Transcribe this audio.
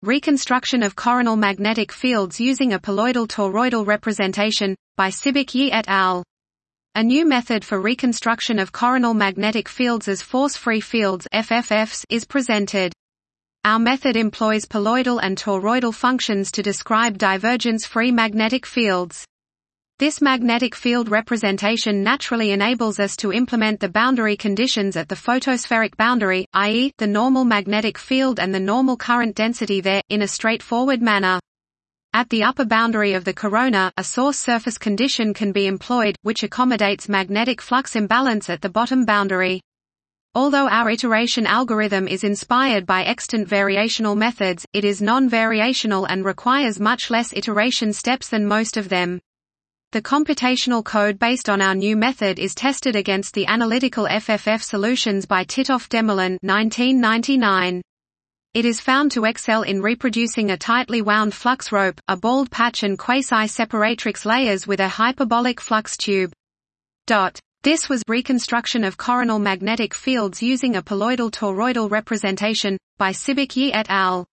Reconstruction of coronal magnetic fields using a poloidal toroidal representation, by Sibik Yi et al. A new method for reconstruction of coronal magnetic fields as force-free fields (FFFs) is presented. Our method employs poloidal and toroidal functions to describe divergence-free magnetic fields. This magnetic field representation naturally enables us to implement the boundary conditions at the photospheric boundary, i.e., the normal magnetic field and the normal current density there, in a straightforward manner. At the upper boundary of the corona, a source surface condition can be employed, which accommodates magnetic flux imbalance at the bottom boundary. Although our iteration algorithm is inspired by extant variational methods, it is non-variational and requires much less iteration steps than most of them. The computational code based on our new method is tested against the analytical FFF solutions by Titov-Demirlan 1999. It is found to excel in reproducing a tightly wound flux rope, a bald patch and quasi-separatrix layers with a hyperbolic flux tube. This was reconstruction of coronal magnetic fields using a poloidal toroidal representation, by Sibik Yi et al.